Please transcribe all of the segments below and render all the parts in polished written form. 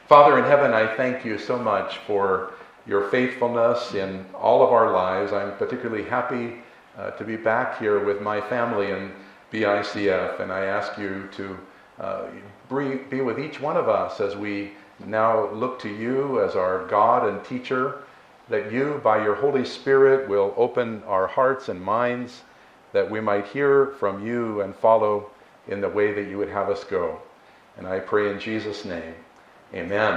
Father in heaven, I thank you so much for your faithfulness in all of our lives. I'm particularly happy to be back here with my family in BICF, and I ask you to be with each one of us as we now look to you as our God and teacher, that you, by your Holy Spirit, will open our hearts and minds that we might hear from you and follow in the way that you would have us go. And I pray in Jesus' name. Amen.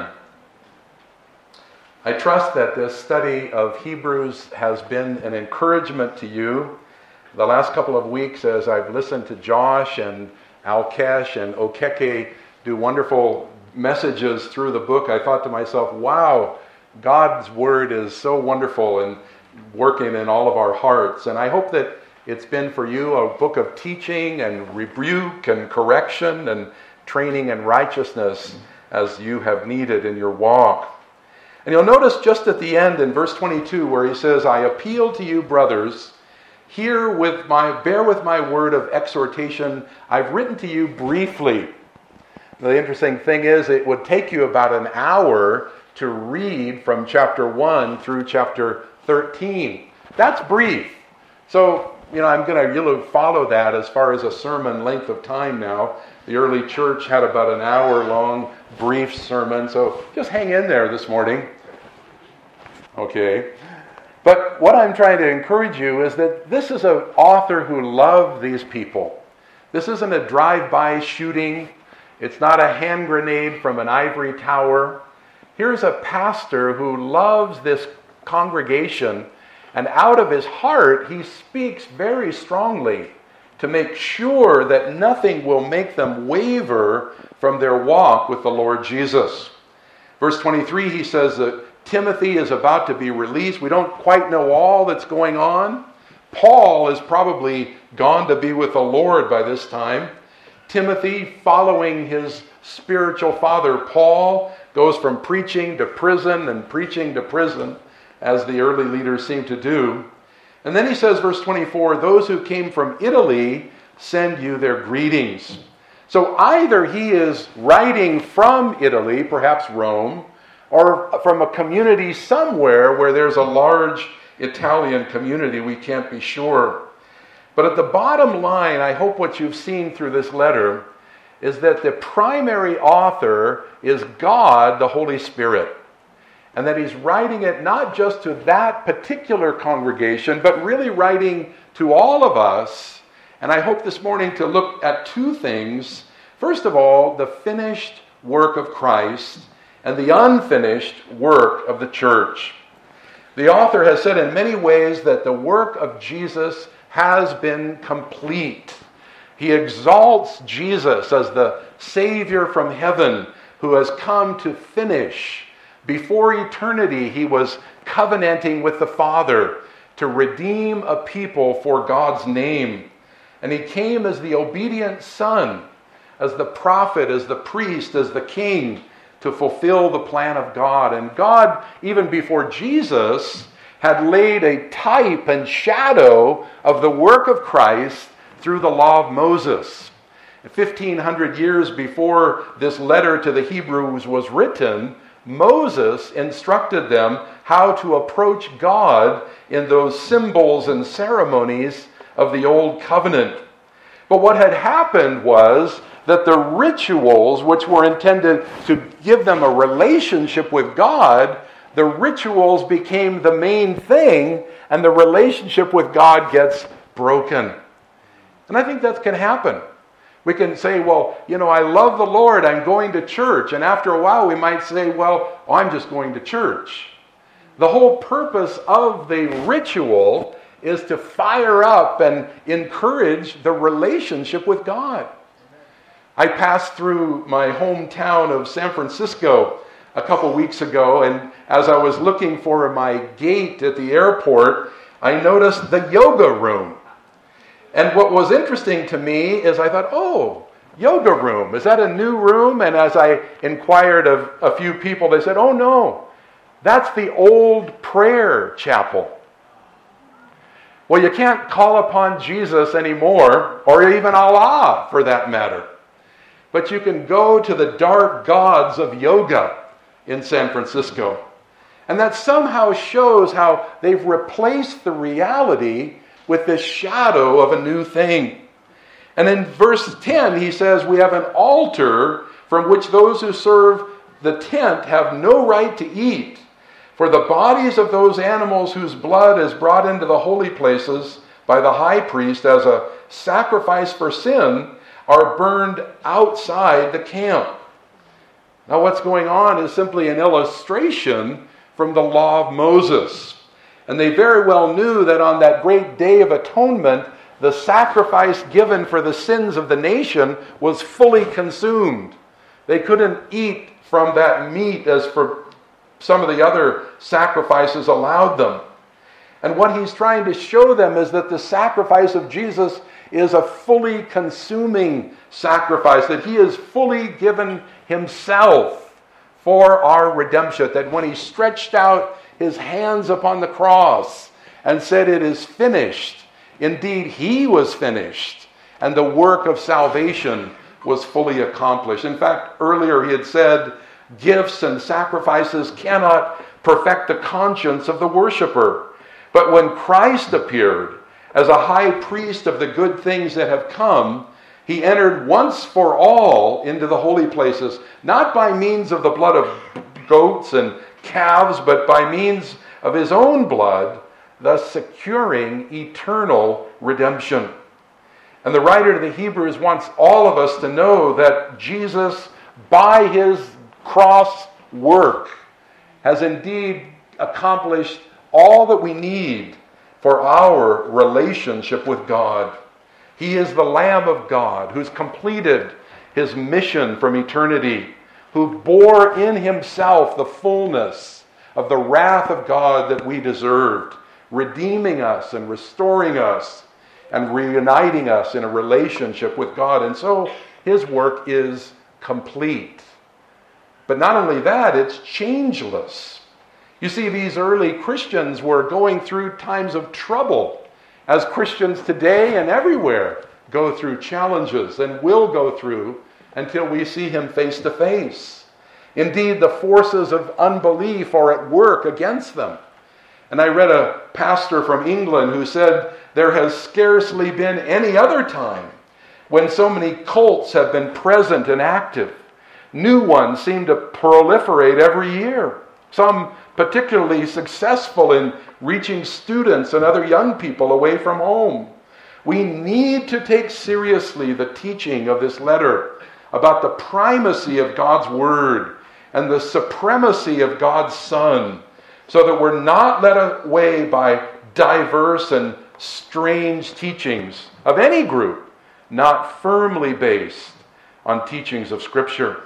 I trust that this study of Hebrews has been an encouragement to you. The last couple of weeks, as I've listened to Josh and Alkesh and Okeke do wonderful messages through the book, I thought to myself, wow, God's Word is so wonderful and working in all of our hearts. And I hope that it's been for you a book of teaching and rebuke and correction and training in righteousness as you have needed in your walk. And you'll notice just at the end in verse 22 where he says, I appeal to you, brothers, bear with my word of exhortation. I've written to you briefly. The interesting thing is it would take you about an hour to read from chapter 1 through chapter 13. That's brief. So, you'll follow that as far as a sermon length of time now. The early church had about an hour-long brief sermon, so just hang in there this morning. Okay. But what I'm trying to encourage you is that this is an author who loved these people. This isn't a drive-by shooting. It's not a hand grenade from an ivory tower. Here's a pastor who loves this congregation, and out of his heart, he speaks very strongly to make sure that nothing will make them waver from their walk with the Lord Jesus. Verse 23, he says that Timothy is about to be released. We don't quite know all that's going on. Paul is probably gone to be with the Lord by this time. Timothy, following his spiritual father Paul, goes from preaching to prison and preaching to prison, as the early leaders seem to do. And then he says, verse 24, those who came from Italy send you their greetings. So either he is writing from Italy, perhaps Rome, or from a community somewhere where there's a large Italian community. We can't be sure. But at the bottom line, I hope what you've seen through this letter is that the primary author is God, the Holy Spirit. And that he's writing it not just to that particular congregation, but really writing to all of us. And I hope this morning to look at two things. First of all, the finished work of Christ and the unfinished work of the church. The author has said in many ways that the work of Jesus has been complete. He exalts Jesus as the Savior from heaven who has come to finish. Before eternity, he was covenanting with the Father to redeem a people for God's name. And he came as the obedient Son, as the prophet, as the priest, as the king, to fulfill the plan of God. And God, even before Jesus, had laid a type and shadow of the work of Christ through the law of Moses. 1,500 years before this letter to the Hebrews was written, Moses instructed them how to approach God in those symbols and ceremonies of the Old Covenant. But what had happened was that the rituals, which were intended to give them a relationship with God, the rituals became the main thing, and the relationship with God gets broken. And I think that can happen. We can say, well, I love the Lord, I'm going to church. And after a while we might say, well, I'm just going to church. The whole purpose of the ritual is to fire up and encourage the relationship with God. I passed through my hometown of San Francisco a couple weeks ago, and as I was looking for my gate at the airport, I noticed the yoga room. And what was interesting to me is I thought, oh, yoga room, is that a new room? And as I inquired of a few people, they said, oh no, that's the old prayer chapel. Well, you can't call upon Jesus anymore, or even Allah for that matter. But you can go to the dark gods of yoga in San Francisco. And that somehow shows how they've replaced the reality with this shadow of a new thing. And in verse 10, he says, we have an altar from which those who serve the tent have no right to eat. For the bodies of those animals whose blood is brought into the holy places by the high priest as a sacrifice for sin are burned outside the camp. Now what's going on is simply an illustration from the law of Moses. And they very well knew that on that great day of atonement, the sacrifice given for the sins of the nation was fully consumed. They couldn't eat from that meat as for some of the other sacrifices allowed them. And what he's trying to show them is that the sacrifice of Jesus is a fully consuming sacrifice, that he has fully given himself for our redemption, that when he stretched out his hands upon the cross and said, "It is finished," indeed he was finished, and the work of salvation was fully accomplished. In fact, earlier he had said, gifts and sacrifices cannot perfect the conscience of the worshiper. But when Christ appeared as a high priest of the good things that have come, he entered once for all into the holy places, not by means of the blood of goats and calves, but by means of his own blood, thus securing eternal redemption. And the writer to the Hebrews wants all of us to know that Jesus, by his cross work, has indeed accomplished all that we need for our relationship with God. He is the Lamb of God who's completed his mission from eternity, who bore in himself the fullness of the wrath of God that we deserved, redeeming us and restoring us and reuniting us in a relationship with God. And so his work is complete. But not only that, it's changeless. You see, these early Christians were going through times of trouble, as Christians today and everywhere go through challenges and will go through until we see him face to face. Indeed, the forces of unbelief are at work against them. And I read a pastor from England who said, there has scarcely been any other time when so many cults have been present and active. New ones seem to proliferate every year. Some particularly successful in reaching students and other young people away from home. We need to take seriously the teaching of this letter about the primacy of God's Word and the supremacy of God's Son, so that we're not led away by diverse and strange teachings of any group, not firmly based on teachings of Scripture.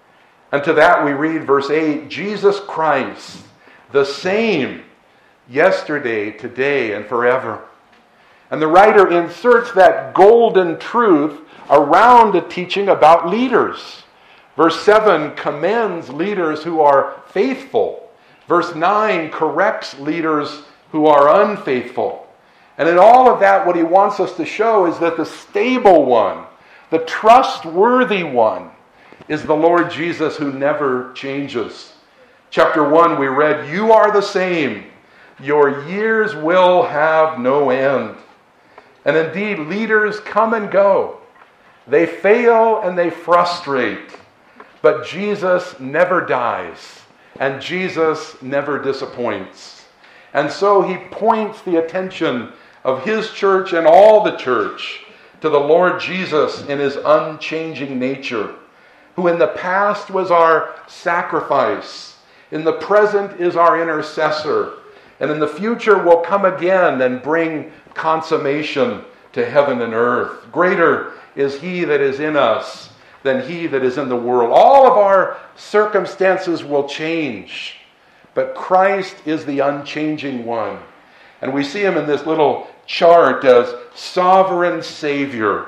And to that we read verse 8, Jesus Christ, the same yesterday, today, and forever. And the writer inserts that golden truth around a teaching about leaders. Verse 7 commends leaders who are faithful. Verse 9 corrects leaders who are unfaithful. And in all of that, what he wants us to show is that the stable one, the trustworthy one, is the Lord Jesus who never changes. Chapter 1, we read, "You are the same. Your years will have no end." And indeed, leaders come and go. They fail and they frustrate. But Jesus never dies. And Jesus never disappoints. And so he points the attention of his church and all the church to the Lord Jesus in his unchanging nature, who in the past was our sacrifice, in the present is our intercessor, and in the future will come again and bring consummation to heaven and earth. Greater is he that is in us than he that is in the world. All of our circumstances will change, but Christ is the unchanging one. And we see him in this little chart as sovereign Savior,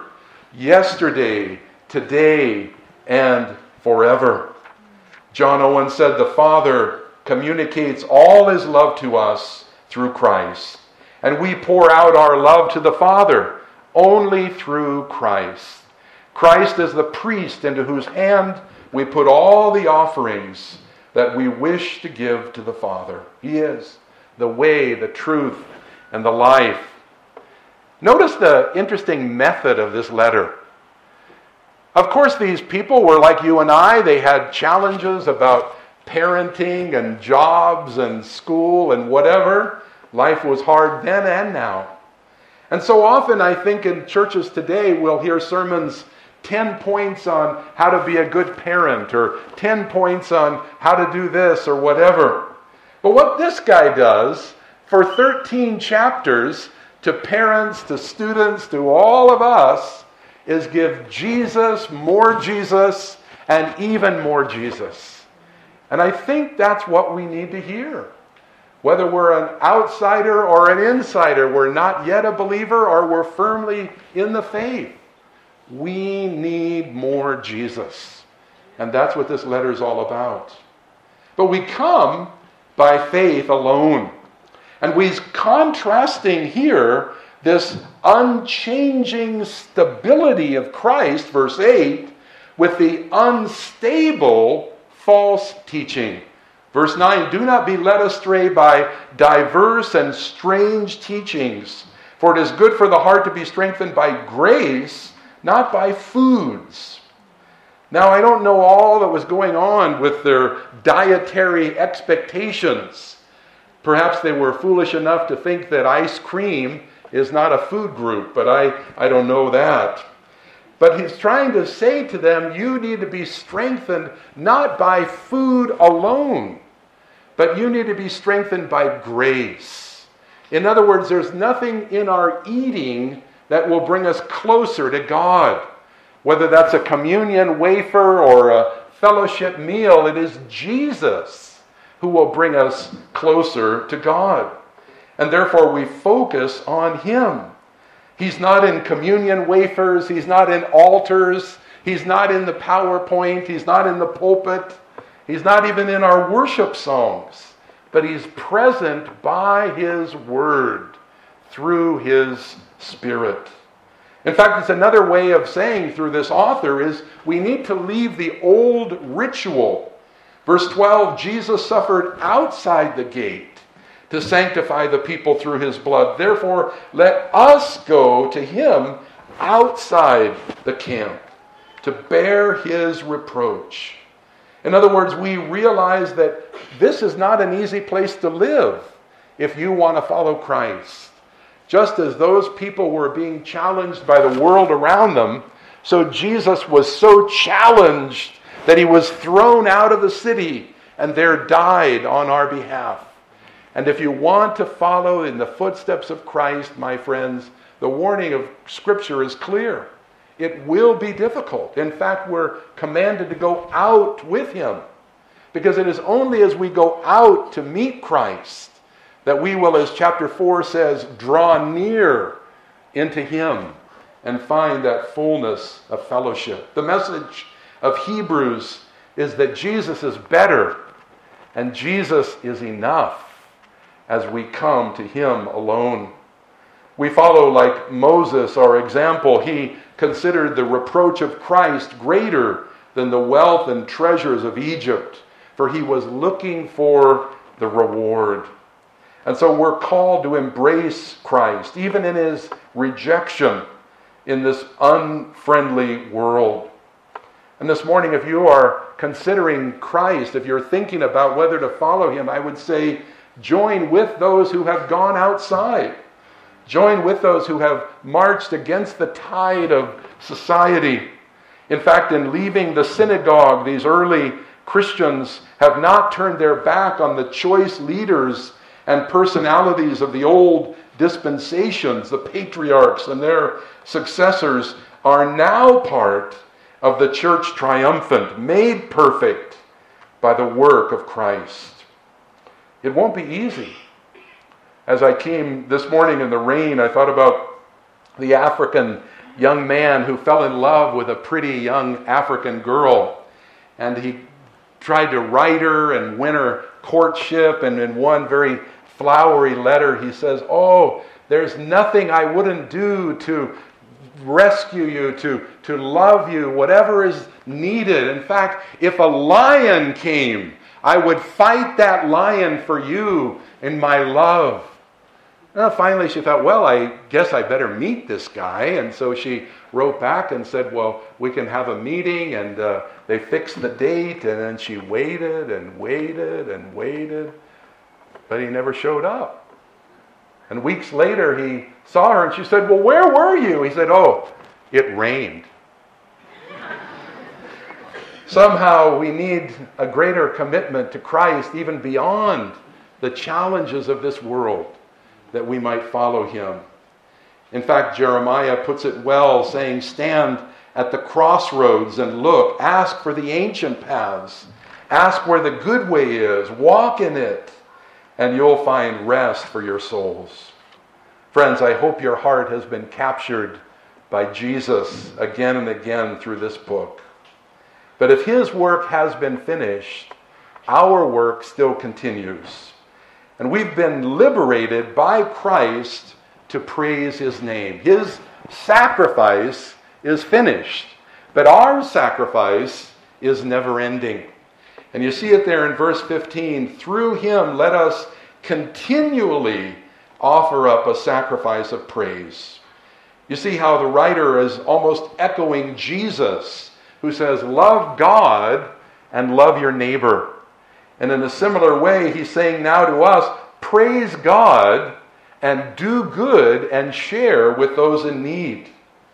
yesterday, today, and forever. John Owen said, the Father communicates all his love to us through Christ. And we pour out our love to the Father only through Christ. Christ is the priest into whose hand we put all the offerings that we wish to give to the Father. He is the way, the truth, and the life. Notice the interesting method of this letter. Of course, these people were like you and I. They had challenges about parenting and jobs and school and whatever. Life was hard then and now. And so often I think in churches today we'll hear sermons, 10 points on how to be a good parent, or 10 points on how to do this or whatever. But what this guy does for 13 chapters to parents, to students, to all of us, is give Jesus, and even more Jesus. And I think that's what we need to hear. Whether we're an outsider or an insider, we're not yet a believer or we're firmly in the faith, we need more Jesus. And that's what this letter is all about. But we come by faith alone. And we're contrasting here this unchanging stability of Christ, verse 8, with the unstable false teaching. Verse 9, do not be led astray by diverse and strange teachings, for it is good for the heart to be strengthened by grace, not by foods. Now, I don't know all that was going on with their dietary expectations. Perhaps they were foolish enough to think that ice cream is not a food group, but I don't know that. But he's trying to say to them, you need to be strengthened not by food alone, but you need to be strengthened by grace. In other words, there's nothing in our eating that will bring us closer to God. Whether that's a communion wafer or a fellowship meal, it is Jesus who will bring us closer to God. And therefore we focus on Him. He's not in communion wafers, He's not in altars, He's not in the PowerPoint, He's not in the pulpit, He's not even in our worship songs, but He's present by His Word through His Spirit. In fact, it's another way of saying through this author is we need to leave the old ritual. Verse 12, Jesus suffered outside the gate to sanctify the people through His blood. Therefore, let us go to Him outside the camp to bear His reproach. In other words, we realize that this is not an easy place to live if you want to follow Christ. Just as those people were being challenged by the world around them, so Jesus was so challenged that He was thrown out of the city and there died on our behalf. And if you want to follow in the footsteps of Christ, my friends, the warning of Scripture is clear. It will be difficult. In fact, we're commanded to go out with Him, because it is only as we go out to meet Christ that we will, as chapter 4 says, draw near into Him and find that fullness of fellowship. The message of Hebrews is that Jesus is better and Jesus is enough as we come to Him alone. We follow like Moses, our example. He considered the reproach of Christ greater than the wealth and treasures of Egypt, for he was looking for the reward. And so we're called to embrace Christ, even in His rejection in this unfriendly world. And this morning, if you are considering Christ, if you're thinking about whether to follow Him, I would say join with those who have gone outside. Join with those who have marched against the tide of society. In fact, in leaving the synagogue, these early Christians have not turned their back on the choice leaders and personalities of the old dispensations. The patriarchs and their successors are now part of the church triumphant, made perfect by the work of Christ. It won't be easy. As I came this morning in the rain, I thought about the African young man who fell in love with a pretty young African girl. And he tried to write her and win her courtship. And in one very flowery letter, he says, "Oh, there's nothing I wouldn't do to rescue you, to love you, whatever is needed. In fact, if a lion came, I would fight that lion for you in my love. Finally, she thought, well, I guess I better meet this guy. And so she wrote back and said, well, we can have a meeting. And they fixed the date. And then she waited and waited and waited. But he never showed up. And weeks later, he saw her and she said, well, where were you? He said, oh, it rained. Somehow we need a greater commitment to Christ, even beyond the challenges of this world, that we might follow him. In fact, Jeremiah puts it well, saying, stand at the crossroads and look. Ask for the ancient paths. Ask where the good way is. Walk in it, and you'll find rest for your souls. Friends, I hope your heart has been captured by Jesus again and again through this book. But if his work has been finished, our work still continues. And we've been liberated by Christ to praise his name. His sacrifice is finished, but our sacrifice is never ending. And you see it there in verse 15. Through him, let us continually offer up a sacrifice of praise. You see how the writer is almost echoing Jesus, who says, love God and love your neighbor. And in a similar way, he's saying now to us, praise God and do good and share with those in need.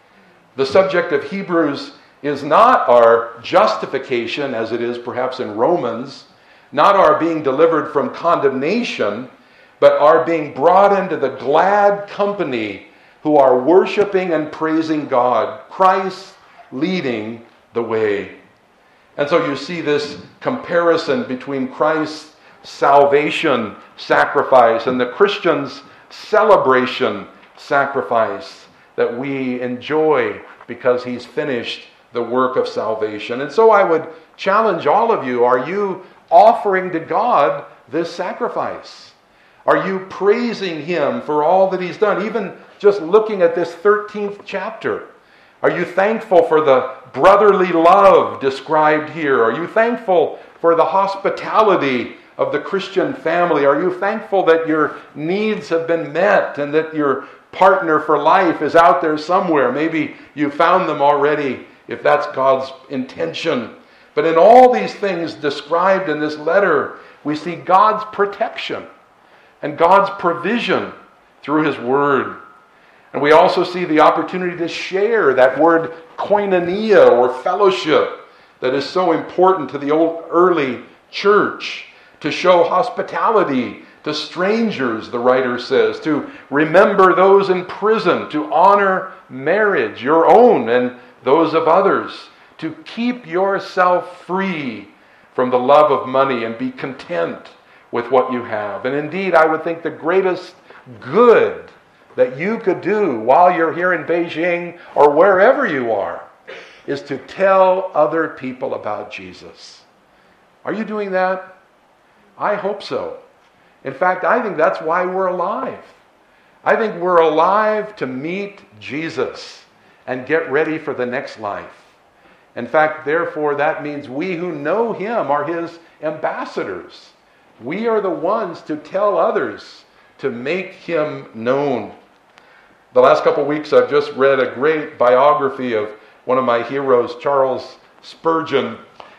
The subject of Hebrews is not our justification, as it is perhaps in Romans, not our being delivered from condemnation, but our being brought into the glad company who are worshiping and praising God, Christ leading the way. And so you see this comparison between Christ's salvation sacrifice and the Christian's celebration sacrifice that we enjoy because he's finished the work of salvation. And so I would challenge all of you, are you offering to God this sacrifice? Are you praising him for all that he's done? Even just looking at this 13th chapter. Are you thankful for the brotherly love described here? Are you thankful for the hospitality of the Christian family? Are you thankful that your needs have been met and that your partner for life is out there somewhere? Maybe you found them already, if that's God's intention. But in all these things described in this letter, we see God's protection and God's provision through his word. And we also see the opportunity to share that word koinonia, or fellowship, that is so important to the early church. To show hospitality to strangers, the writer says. To remember those in prison. To honor marriage, your own and those of others. To keep yourself free from the love of money and be content with what you have. And indeed, I would think the greatest good that you could do while you're here in Beijing or wherever you are is to tell other people about Jesus. Are you doing that? I hope so. In fact, I think that's why we're alive. I think we're alive to meet Jesus and get ready for the next life. In fact, therefore, that means we who know him are his ambassadors. We are the ones to tell others to make him known. The last couple of weeks, I've just read a great biography of one of my heroes, Charles Spurgeon,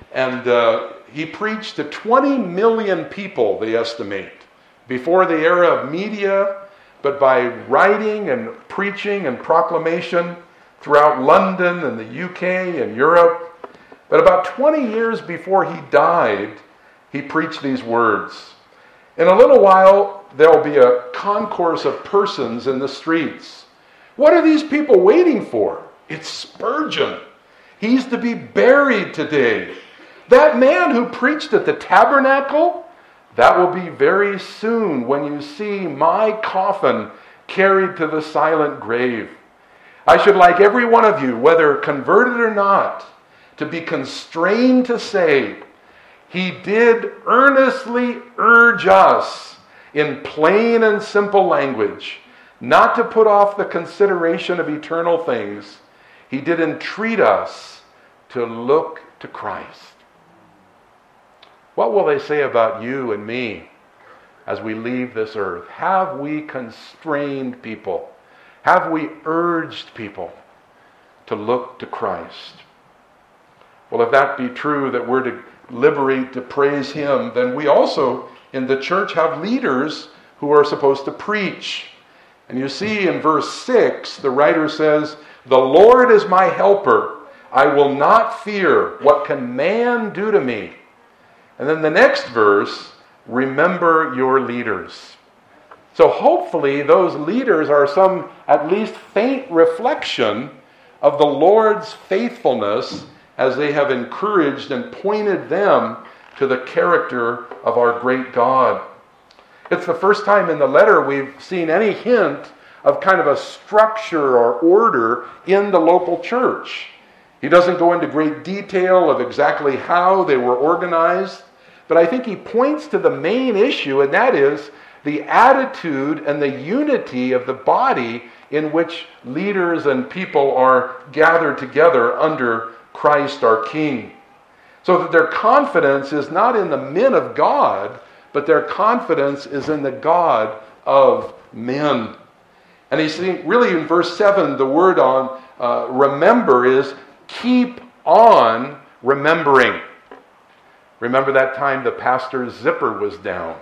and he preached to 20 million people, they estimate, before the era of media, but by writing and preaching and proclamation throughout London and the UK and Europe. But about 20 years before he died, he preached these words. In a little while, there will be a concourse of persons in the streets. What are these people waiting for? It's Spurgeon. He's to be buried today. That man who preached at the tabernacle, that will be very soon when you see my coffin carried to the silent grave. I should like every one of you, whether converted or not, to be constrained to say, he did earnestly urge us in plain and simple language not to put off the consideration of eternal things. He did entreat us to look to Christ. What will they say about you and me as we leave this earth? Have we constrained people? Have we urged people to look to Christ? Well, if that be true, that we're to liberate to praise Him, then we also in the church have leaders who are supposed to preach. And you see in verse 6, the writer says, "The Lord is my helper. I will not fear. What can man do to me?" And then the next verse, "Remember your leaders." So hopefully those leaders are some at least faint reflection of the Lord's faithfulness as they have encouraged and pointed them to the character of our great God. It's the first time in the letter we've seen any hint of kind of a structure or order in the local church. He doesn't go into great detail of exactly how they were organized, but I think he points to the main issue, and that is the attitude and the unity of the body in which leaders and people are gathered together under Christ our King. So that their confidence is not in the men of God, but their confidence is in the God of men. And he's saying, really in verse 7, the word on remember is keep on remembering. Remember that time the pastor's zipper was down.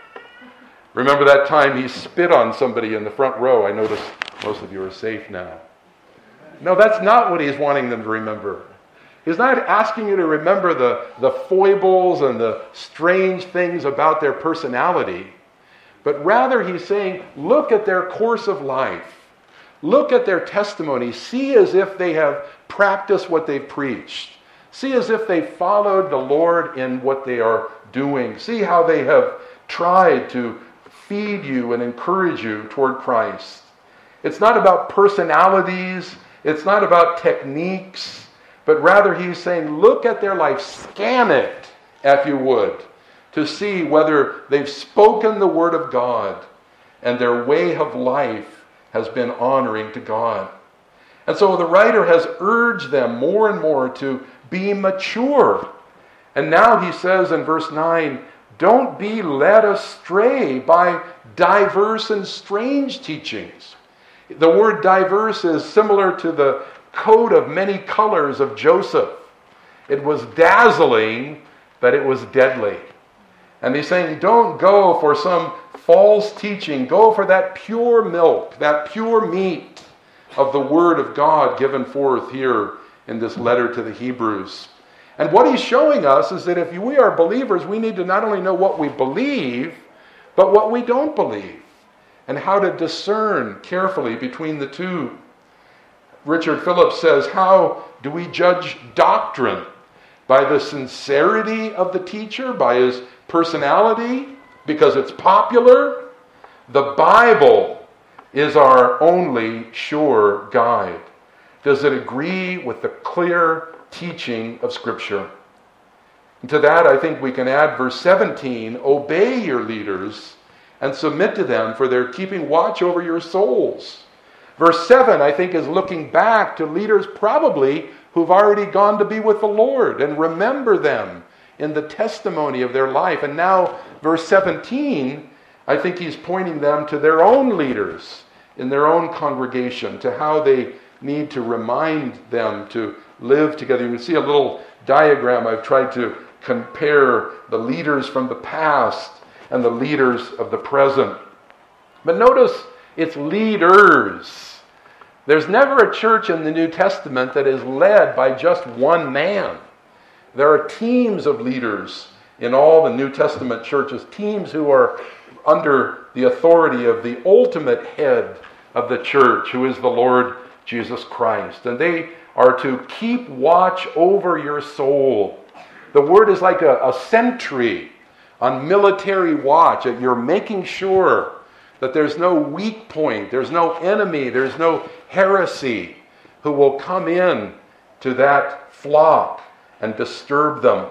Remember that time he spit on somebody in the front row. I notice most of you are safe now. No, that's not what he's wanting them to remember. He's not asking you to remember the foibles and the strange things about their personality, but rather he's saying, look at their course of life. Look at their testimony. See as if they have practiced what they've preached. See as if they followed the Lord in what they are doing. See how they have tried to feed you and encourage you toward Christ. It's not about personalities. It's not about techniques. But rather he's saying, look at their life. Scan it, if you would, to see whether they've spoken the word of God and their way of life has been honoring to God. And so the writer has urged them more and more to be mature. And now he says in verse 9, don't be led astray by diverse and strange teachings. The word diverse is similar to the coat of many colors of Joseph. It was dazzling, but it was deadly. And he's saying, don't go for some false teaching. Go for that pure milk, that pure meat of the Word of God given forth here in this letter to the Hebrews. And what he's showing us is that if we are believers, we need to not only know what we believe, but what we don't believe, and how to discern carefully between the two. Richard Phillips says, how do we judge doctrine? By the sincerity of the teacher, by his personality, because it's popular? The Bible is our only sure guide. Does it agree with the clear teaching of Scripture? And to that, I think we can add verse 17, obey your leaders and submit to them, for they're keeping watch over your souls. Verse 7, I think, is looking back to leaders probably who've already gone to be with the Lord, and remember them in the testimony of their life. And now, verse 17, I think he's pointing them to their own leaders in their own congregation, to how they need to remind them to live together. You can see a little diagram. I've tried to compare the leaders from the past and the leaders of the present. But notice it's leaders. There's never a church in the New Testament that is led by just one man. There are teams of leaders in all the New Testament churches, teams who are under the authority of the ultimate head of the church, who is the Lord Jesus Christ. And they are to keep watch over your soul. The word is like a sentry on military watch. You're making sure that there's no weak point, there's no enemy, there's no heresy who will come in to that flock and disturb them.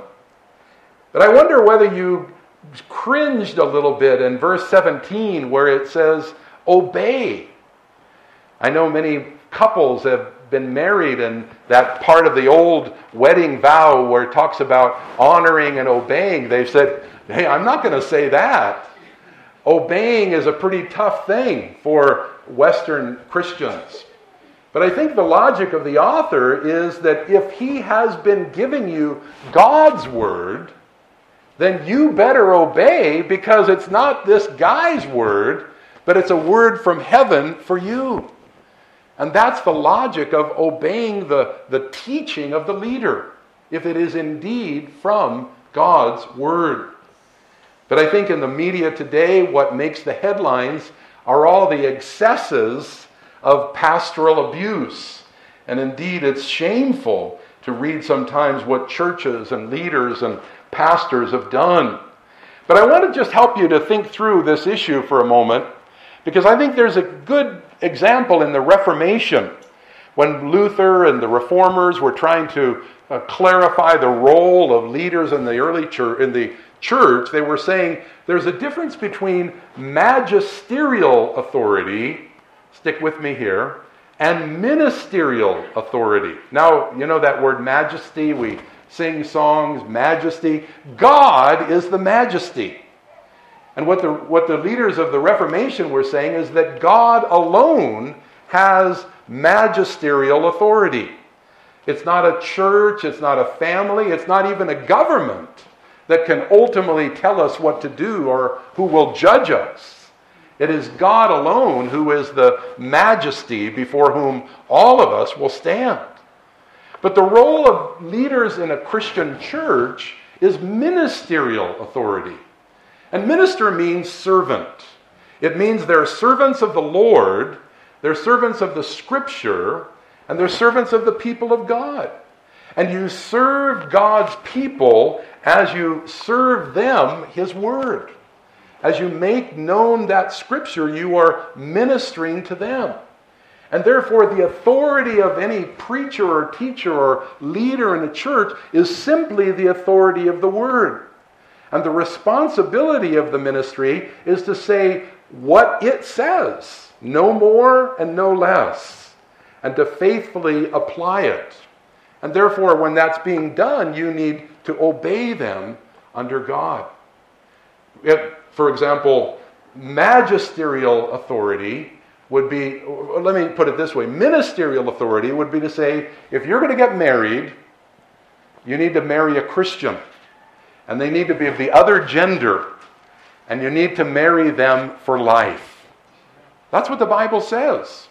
But I wonder whether you cringed a little bit in verse 17 where it says, obey. I know many couples have been married, and that part of the old wedding vow where it talks about honoring and obeying, they've said, hey, I'm not going to say that. Obeying is a pretty tough thing for Western Christians. But I think the logic of the author is that if he has been giving you God's word, then you better obey, because it's not this guy's word, but it's a word from heaven for you. And that's the logic of obeying the teaching of the leader, if it is indeed from God's word. But I think in the media today, what makes the headlines are all the excesses of pastoral abuse. And indeed, it's shameful to read sometimes what churches and leaders and pastors have done. But I want to just help you to think through this issue for a moment, because I think there's a good example in the Reformation, when Luther and the Reformers were trying to clarify the role of leaders in the early church. They were saying there's a difference between magisterial authority, stick with me here, and ministerial authority. Now, you know that word majesty, we sing songs, majesty. God is the majesty. And what the leaders of the Reformation were saying is that God alone has magisterial authority. It's not a church, it's not a family, it's not even a government that can ultimately tell us what to do or who will judge us. It is God alone who is the majesty before whom all of us will stand. But the role of leaders in a Christian church is ministerial authority. And minister means servant. It means they're servants of the Lord, they're servants of the Scripture, and they're servants of the people of God. And you serve God's people as you serve them His Word. As you make known that Scripture, you are ministering to them. And therefore, the authority of any preacher or teacher or leader in a church is simply the authority of the Word. And the responsibility of the ministry is to say what it says, no more and no less, and to faithfully apply it. And therefore, when that's being done, you need to obey them under God. For example, magisterial authority would be, let me put it this way, ministerial authority would be to say, if you're going to get married, you need to marry a Christian. And they need to be of the other gender. And you need to marry them for life. That's what the Bible says.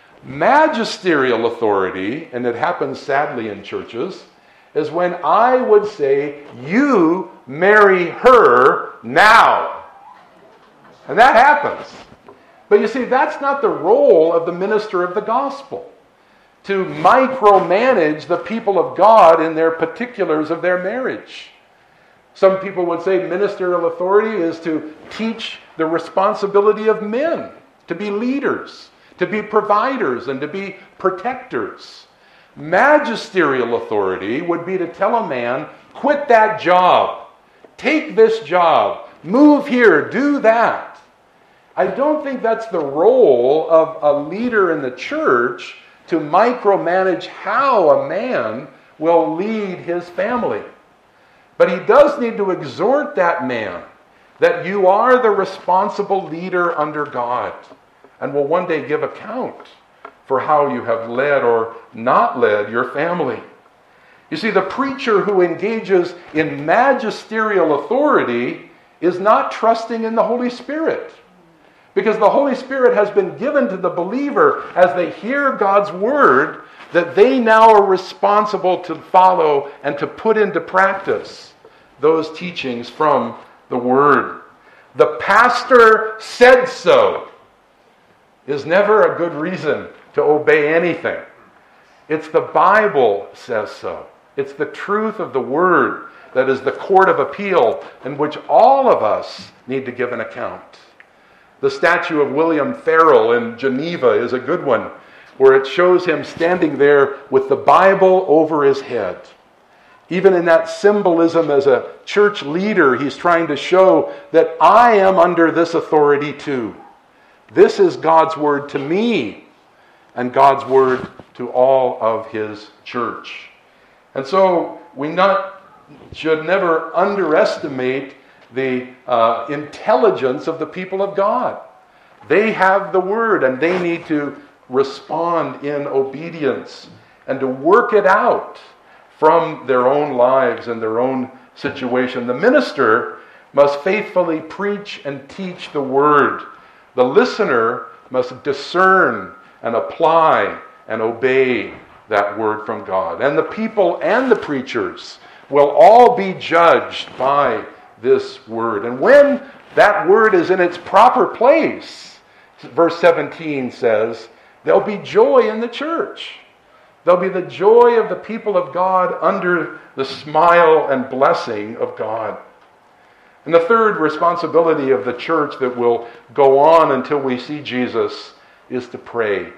Magisterial authority, and it happens sadly in churches, is when I would say, you marry her now. And that happens. But you see, that's not the role of the minister of the gospel, to micromanage the people of God in their particulars of their marriage. Some people would say ministerial authority is to teach the responsibility of men, to be leaders, to be providers, and to be protectors. Magisterial authority would be to tell a man, quit that job, take this job, move here, do that. I don't think that's the role of a leader in the church, to micromanage how a man will lead his family. But he does need to exhort that man that you are the responsible leader under God and will one day give account for how you have led or not led your family. You see, the preacher who engages in magisterial authority is not trusting in the Holy Spirit, because the Holy Spirit has been given to the believer as they hear God's word, that they now are responsible to follow and to put into practice those teachings from the Word. The pastor said so is never a good reason to obey anything. It's the Bible says so. It's the truth of the Word that is the court of appeal in which all of us need to give an account. The statue of William Farel in Geneva is a good one, where it shows him standing there with the Bible over his head. Even in that symbolism as a church leader, he's trying to show that I am under this authority too. This is God's word to me. and God's word to all of his church. And so we should never underestimate the intelligence of the people of God. They have the word, and they need to respond in obedience and to work it out from their own lives and their own situation. The minister must faithfully preach and teach the word. The listener must discern and apply and obey that word from God. And the people and the preachers will all be judged by this word. And when that word is in its proper place, verse 17 says, there'll be joy in the church. There'll be the joy of the people of God under the smile and blessing of God. And the third responsibility of the church that will go on until we see Jesus is to pray.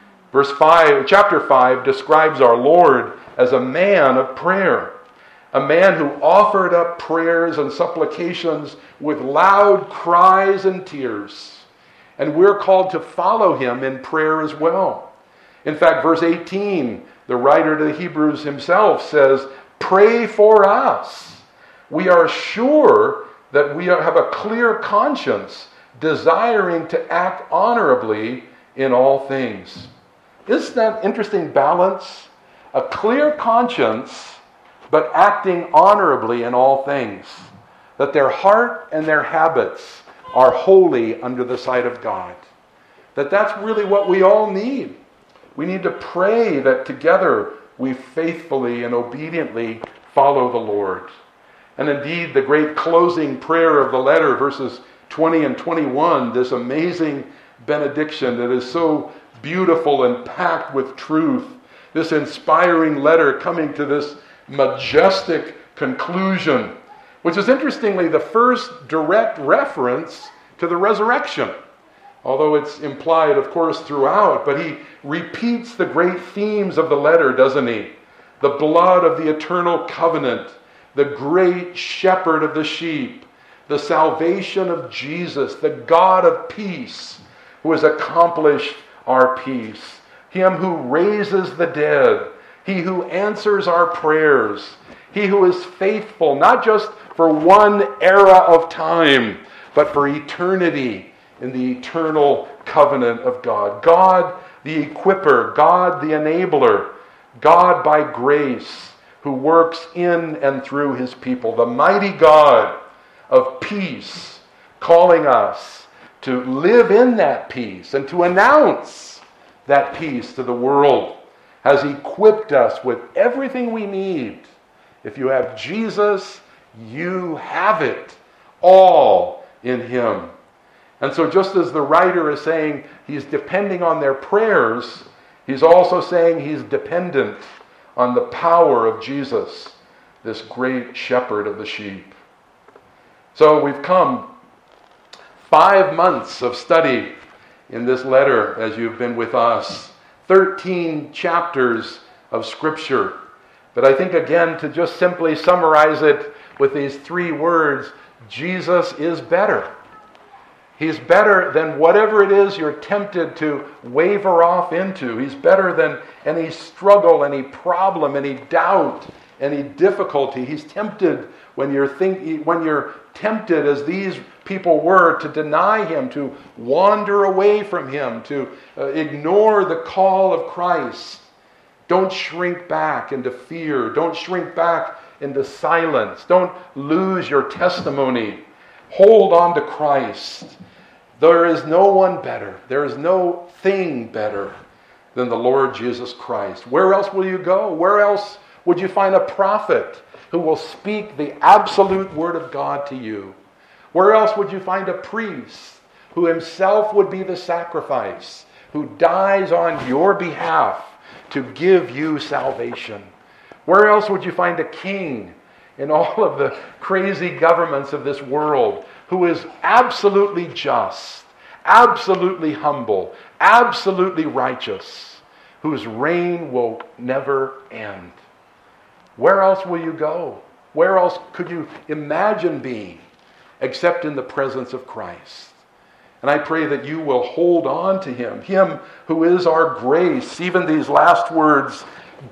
Chapter 5 describes our Lord as a man of prayer, a man who offered up prayers and supplications with loud cries and tears. And we're called to follow him in prayer as well. In fact, verse 18, the writer to the Hebrews himself says, "Pray for us. We are sure that we have a clear conscience, desiring to act honorably in all things." Isn't that interesting balance? A clear conscience, but acting honorably in all things. That their heart and their habits are holy under the sight of God. That's really what we all need. We need to pray that together we faithfully and obediently follow the Lord. And indeed, the great closing prayer of the letter, verses 20 and 21, this amazing benediction that is so beautiful and packed with truth, this inspiring letter coming to this majestic conclusion, which is interestingly the first direct reference to the resurrection. Although it's implied, of course, throughout, but he repeats the great themes of the letter, doesn't he? The blood of the eternal covenant, the great shepherd of the sheep, the salvation of Jesus, the God of peace, who has accomplished our peace, him who raises the dead, he who answers our prayers, he who is faithful, not just for one era of time, but for eternity in the eternal covenant of God. God the equipper, God the enabler, God by grace, who works in and through his people. The mighty God of peace, calling us to live in that peace and to announce that peace to the world, has equipped us with everything we need. If you have Jesus, you have it all in him. And so just as the writer is saying he's depending on their prayers, he's also saying he's dependent on the power of Jesus, this great shepherd of the sheep. So we've come 5 months of study in this letter as you've been with us. 13 chapters of Scripture. But I think, again, to just simply summarize it with these 3 words, Jesus is better. He's better than whatever it is you're tempted to waver off into. He's better than any struggle, any problem, any doubt, any difficulty. He's tempted when you're tempted, as these people were, to deny him, to wander away from him, to ignore the call of Christ. Don't shrink back into fear. Don't shrink back into silence. Don't lose your testimony. Hold on to Christ. There is no one better. There is no thing better than the Lord Jesus Christ. Where else will you go? Where else would you find a prophet who will speak the absolute word of God to you? Where else would you find a priest who himself would be the sacrifice, who dies on your behalf to give you salvation? Where else would you find a king in all of the crazy governments of this world who is absolutely just, absolutely humble, absolutely righteous, whose reign will never end? Where else will you go? Where else could you imagine being except in the presence of Christ? And I pray that you will hold on to him who is our grace. Even these last words,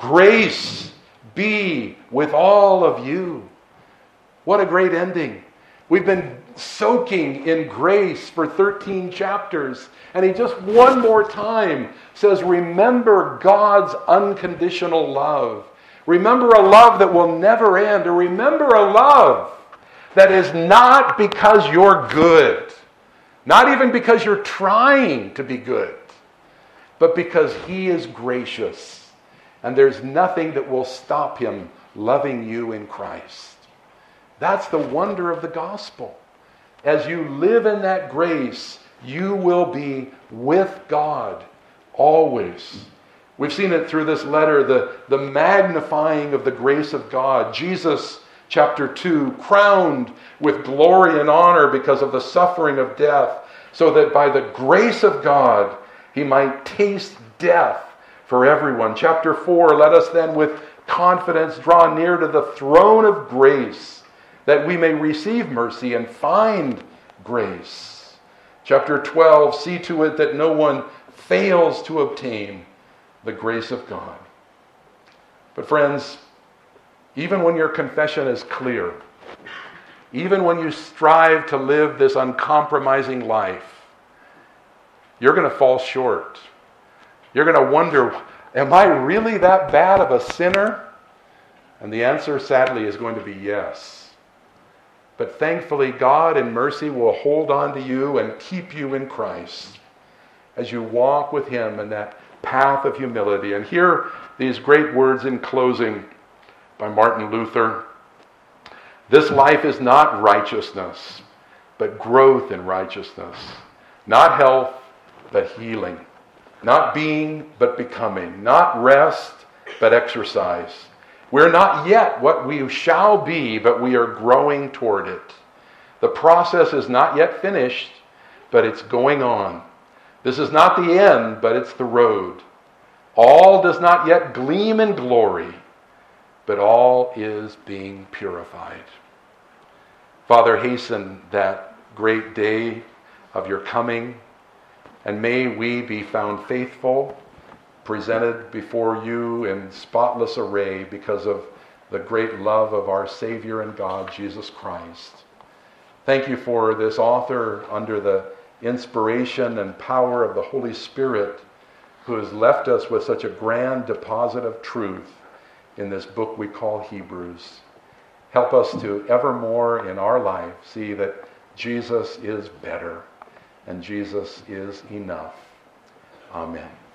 grace be with all of you. What a great ending. We've been soaking in grace for 13 chapters. And he just one more time says, remember God's unconditional love. Remember a love that will never end. Or remember a love that is not because you're good. Not even because you're trying to be good, but because he is gracious. And there's nothing that will stop him loving you in Christ. That's the wonder of the gospel. As you live in that grace, you will be with God always. We've seen it through this letter, the magnifying of the grace of God. Jesus, chapter 2, crowned with glory and honor because of the suffering of death, so that by the grace of God, he might taste death for everyone. Chapter 4, let us then with confidence draw near to the throne of grace, that we may receive mercy and find grace. Chapter 12, see to it that no one fails to obtain the grace of God. But friends, even when your confession is clear, even when you strive to live this uncompromising life, you're going to fall short. You're going to wonder, am I really that bad of a sinner? And the answer, sadly, is going to be yes. But thankfully, God in mercy will hold on to you and keep you in Christ as you walk with him in that path of humility. And hear these great words in closing by Martin Luther. This life is not righteousness, but growth in righteousness. Not health, but healing. Not being, but becoming. Not rest, but exercise. We're not yet what we shall be, but we are growing toward it. The process is not yet finished, but it's going on. This is not the end, but it's the road. All does not yet gleam in glory, but all is being purified. Father, hasten that great day of your coming, and may we be found faithful, presented before you in spotless array because of the great love of our Savior and God, Jesus Christ. Thank you for this author under the inspiration and power of the Holy Spirit, who has left us with such a grand deposit of truth in this book we call Hebrews. Help us to evermore in our life see that Jesus is better and Jesus is enough. Amen.